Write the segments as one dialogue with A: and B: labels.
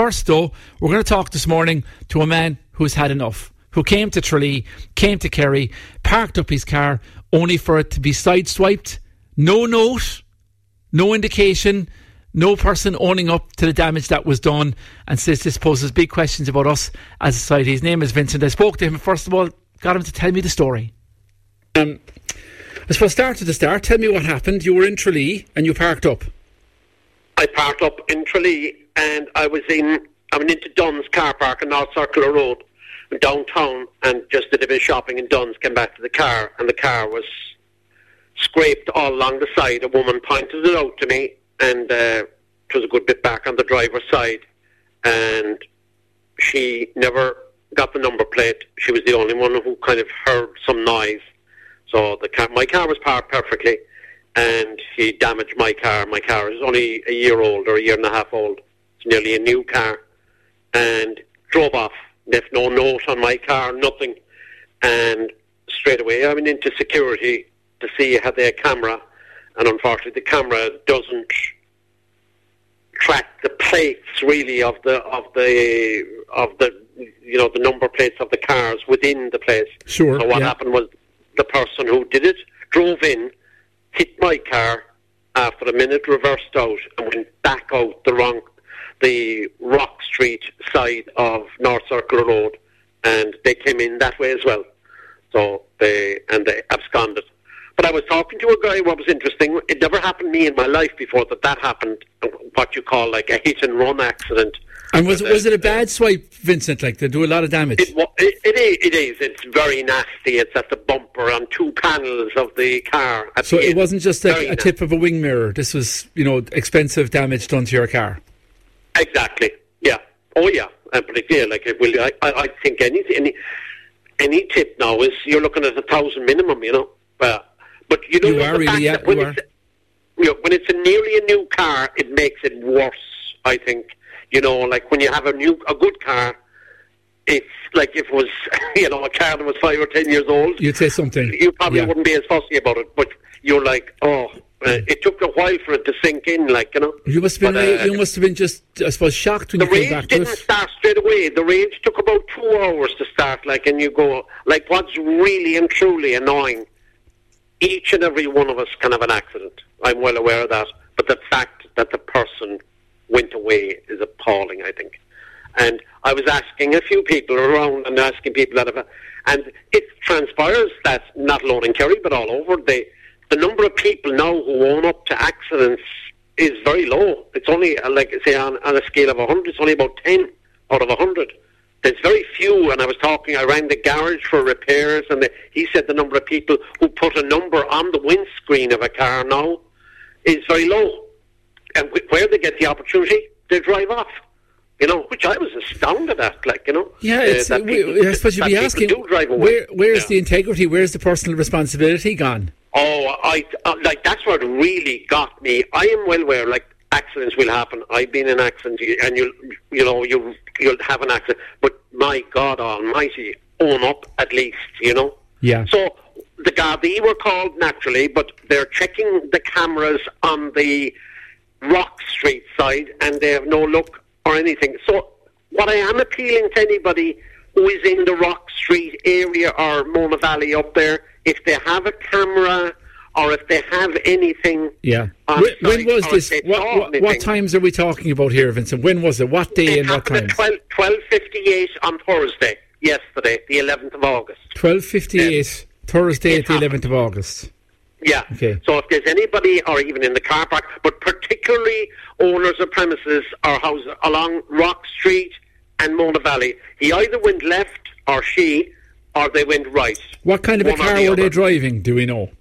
A: First, though, we're going to talk this morning to a man who's had enough, who came to Tralee, came to Kerry, parked up his car, only for it to be sideswiped. No note, no indication, no person owning up to the damage that was done, and says this poses big questions about us as a society. His name is Vincent. I spoke to him, and first of all, got him to tell me the story. I suppose start at the start. Tell me what happened. You were in Tralee and you parked up.
B: I parked up in Tralee and I went into Dunn's car park on North Circular Road downtown and just did a bit of shopping in Dunn's, came back to the car and the car was scraped all along the side. A woman pointed it out to me and it was a good bit back on the driver's side and she never got the number plate. She was the only one who kind of heard some noise. So my car was parked perfectly and he damaged my car. My car is only a year old or a year and a half old. It's nearly a new car. And drove off. Left no note on my car, nothing. And straight away I went into security to see had they a camera. And unfortunately the camera doesn't track the plates really of the the number plates of the cars within the place.
A: Sure.
B: So what happened was the person who did it drove in, hit my car, after a minute reversed out and went back out the Rock Street side of North Circular Road, and they came in that way as well. So they absconded. But I was talking to a guy. What was interesting, it never happened to me in my life before that happened. What you call like a hit and run accident. And
A: was it a bad swipe, Vincent? Like, they do a lot of damage?
B: It is. It's very nasty. It's at the bumper on two panels of the car.
A: So it wasn't just a tip of a wing mirror. This was, expensive damage done to your car.
B: Exactly. Yeah. Oh, yeah. But I think any tip now is you're looking at 1,000 minimum. But you know when it's nearly a new car, it makes it worse. I think. Like when you have a good car, it's like if it was, a car that was 5 or 10 years old.
A: You'd say something.
B: You probably wouldn't be as fussy about it, but you're like, it took a while for it to sink in,
A: You must have been just, I suppose, shocked when you came back to it.
B: The rage didn't start straight away. The rage took about 2 hours to start, and you go, what's really and truly annoying, each and every one of us can have an accident. I'm well aware of that, but the fact that the person went away is appalling, I think. And I was asking a few people around and asking people and it transpires that not alone in Kerry but all over, the number of people now who own up to accidents is very low. It's only, on a scale of 100, it's only about 10 out of 100. There's very few, and I rang the garage for repairs, and he said the number of people who put a number on the windscreen of a car now is very low. And where they get the opportunity, they drive off. Which I was astounded at,
A: Yeah, I suppose you'd be asking, where's the integrity, where's the personal responsibility gone?
B: Oh, that's what really got me. I am well aware, accidents will happen. I've been in accidents, and you'll have an accident. But my God Almighty, own up at least,
A: Yeah.
B: So the Gardaí were called naturally, but they're checking the cameras on the Rock Street side, and they have no look or anything. So what I am appealing to anybody who is in the Rock Street area or Mona Valley up there, if they have a camera or if they have anything.
A: Yeah. When was this? What times are we talking about here, Vincent? When was it? What day and what time?
B: 12:58 on Thursday, yesterday, the 11th of August.
A: 12:58, Thursday, the 11th of August.
B: Yeah.
A: Okay.
B: So if there's anybody, or even in the car park, but particularly owners of premises or houses along Rock Street and Mona Valley, he either went left or they went right.
A: What kind of a car were they driving, do we know?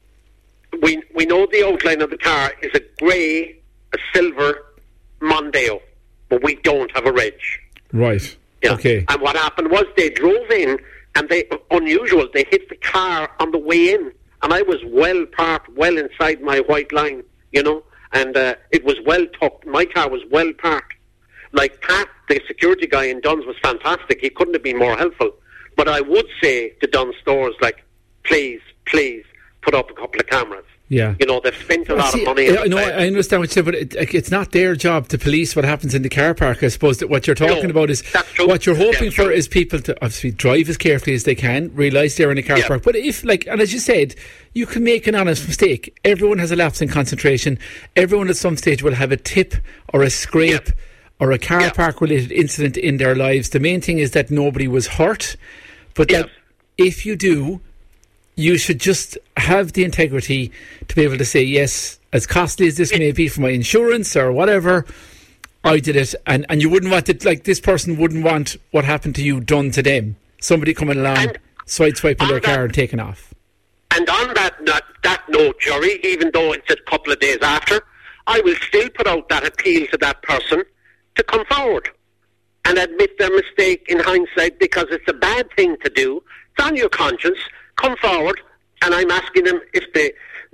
B: We know the outline of the car is a silver Mondeo, but we don't have a reg.
A: Right.
B: Yeah.
A: Okay.
B: And what happened was they drove in, and they hit the car on the way in. And I was well parked, well inside my white line, and it was well tucked. My car was well parked. Pat, the security guy in Dunn's, was fantastic. He couldn't have been more helpful. But I would say to Dunn stores, please put up a couple of cameras.
A: Yeah.
B: You know, they've spent a lot of money.
A: I understand what you say, but it's not their job to police what happens in the car park. I suppose that what you're talking about is what you're hoping for is people to obviously drive as carefully as they can, realise they're in a car park. But if, and as you said, you can make an honest mistake. Everyone has a lapse in concentration. Everyone at some stage will have a tip or a scrape or a car park related incident in their lives. The main thing is that nobody was hurt. But that if you do, you should just have the integrity to be able to say, yes, as costly as this may be for my insurance or whatever, I did it. And you wouldn't want it, like this person wouldn't want what happened to you done to them. Somebody coming along, sideswiping their car and taking off.
B: And on that note, Jerry, even though it's a couple of days after, I will still put out that appeal to that person to come forward and admit their mistake in hindsight, because it's a bad thing to do. It's on your conscience. Come forward, and I'm asking them if they,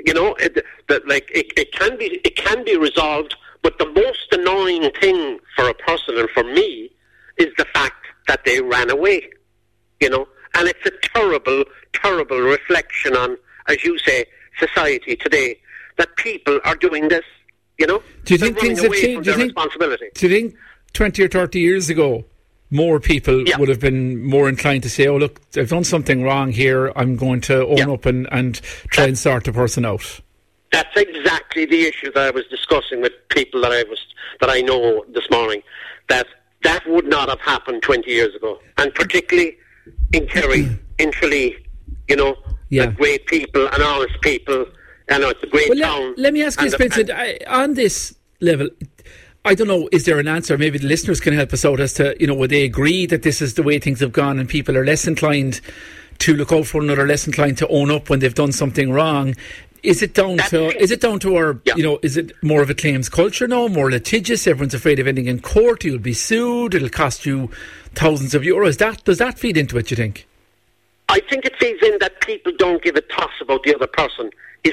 B: it can be resolved. But the most annoying thing for a person and for me is the fact that they ran away. You know, and it's a terrible, terrible reflection on, as you say, society today, that people are doing this. You know,
A: do you think things have changed? Do you think 20 or 30 years ago, more people would have been more inclined to say, oh, look, I've done something wrong here, I'm going to own up and try and sort the person out?
B: That's exactly the issue that I was discussing with people that I know this morning, that would not have happened 20 years ago. And particularly in Kerry, in Tralee, you know, great people and honest people. I know it's a great town.
A: Let me ask you, Vincent, on this level, I don't know, is there an answer? Maybe the listeners can help us out as to, you know, would they agree that this is the way things have gone and people are less inclined to look out for another, less inclined to own up when they've done something wrong? Is it down to our, you know, is it more of a claims culture now, more litigious? Everyone's afraid of ending in court. You'll be sued. It'll cost you thousands of euros. Does that feed into it, you think?
B: I think it feeds in that people don't give a toss about the other person. Is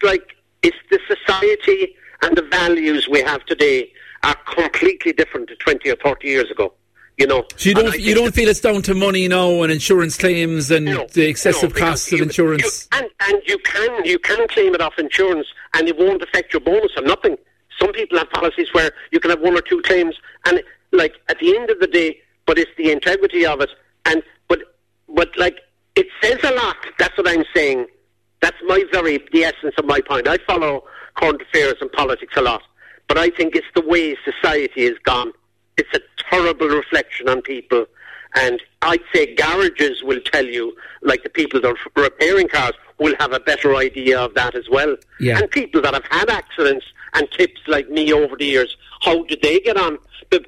B: the society and the values we have today are completely different to 20 or 30 years ago, you know.
A: So you don't feel it's down to money now and insurance claims and the excessive costs of insurance?
B: And you can claim it off insurance and it won't affect your bonus or nothing. Some people have policies where you can have one or two claims and, like, at the end of the day, but it's the integrity of it. And but like, it says a lot. That's what I'm saying. That's the essence of my point. I follow current affairs and politics a lot. But I think it's the way society has gone. It's a terrible reflection on people. And I'd say garages will tell you, like the people that are repairing cars, will have a better idea of that as well.
A: Yeah.
B: And people that have had accidents and tips like me over the years, how did they get on?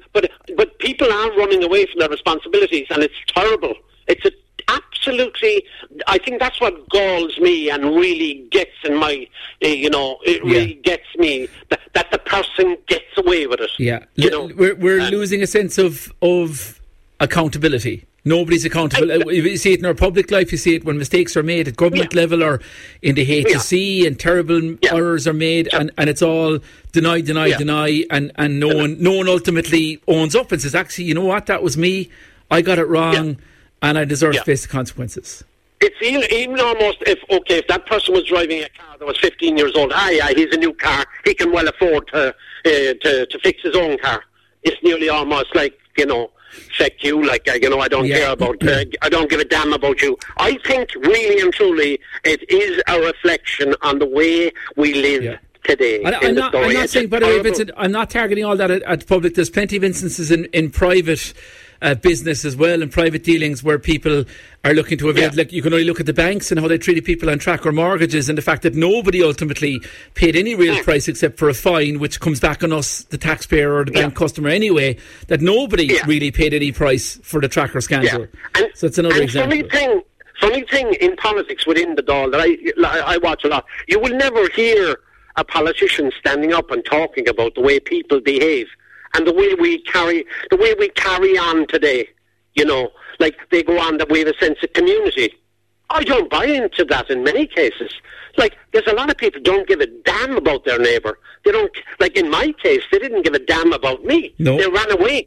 B: But people are running away from their responsibilities, and it's terrible. It's absolutely, I think that's what galls me and really gets in my, really gets me, that the person gets away with it.
A: Yeah, we're losing a sense of accountability. Nobody's accountable. You see it in our public life. You see it when mistakes are made at government level or in the HSE and terrible errors are made, and it's all deny, and no one ultimately owns up and says, actually, you know what, that was me. I got it wrong. And I deserve to face the consequences.
B: It's even almost if that person was driving a car that was 15 years old, he's a new car, he can well afford to fix his own car. It's nearly almost like, you know, fuck you, like, I don't care about, I don't give a damn about you. I think really and truly it is a reflection on the way we live today.
A: I'm not saying, by the way, Vincent, I'm not targeting all that at public. There's plenty of instances in private business as well, and private dealings where people are looking to avoid, like, you can only look at the banks and how they treated people on tracker mortgages, and the fact that nobody ultimately paid any real price except for a fine, which comes back on us, the taxpayer or the bank customer anyway, that nobody really paid any price for the tracker scandal. So it's another example.
B: Funny thing in politics within the Dáil that I watch a lot, you will never hear a politician standing up and talking about the way people behave and the way we carry on today. You know, like, they go on that we have a sense of community. I don't buy into that in many cases. Like, there's a lot of people don't give a damn about their neighbour. They don't, like in my case, they didn't give a damn about me.
A: No.
B: They ran away.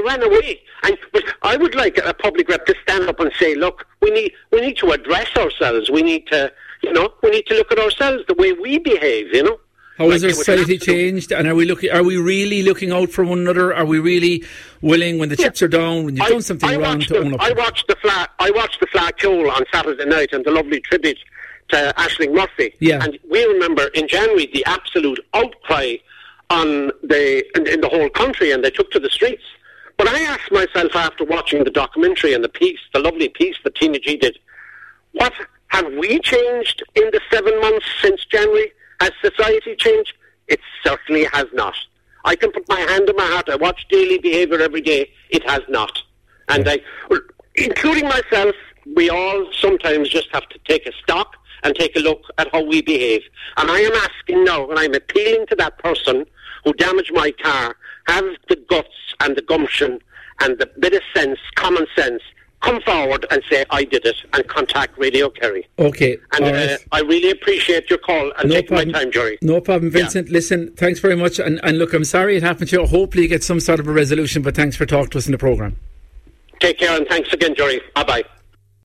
B: But I would like a public rep to stand up and say, look, we need to address ourselves. We need to, You know, we need to look at ourselves, the way we behave, you know.
A: How has our society changed? And are we really looking out for one another? Are we really willing, when the chips are down, when you've done something wrong, to own up?
B: I watched the Flat Joel on Saturday night, and the lovely tribute to Aisling Murphy.
A: Yeah.
B: And we remember in January the absolute outcry in the whole country, and they took to the streets. But I asked myself after watching the documentary and the lovely piece that Tina G did, what have we changed in the 7 months since January? Has society changed? It certainly has not. I can put my hand on my heart. I watch daily behaviour every day. It has not. And including myself, we all sometimes just have to take a stock and take a look at how we behave. And I am asking now, and I'm appealing to that person who damaged my car, have the guts and the gumption and the bit of sense, common sense, come forward and say, I did it, and contact Radio Kerry.
A: Okay.
B: And I really appreciate your call and taking my time, Jerry.
A: No problem, Vincent. Yeah. Listen, thanks very much. And look, I'm sorry it happened to you. Hopefully you get some sort of a resolution, but thanks for talking to us in the programme.
B: Take care, and thanks again, Jerry. Bye-bye.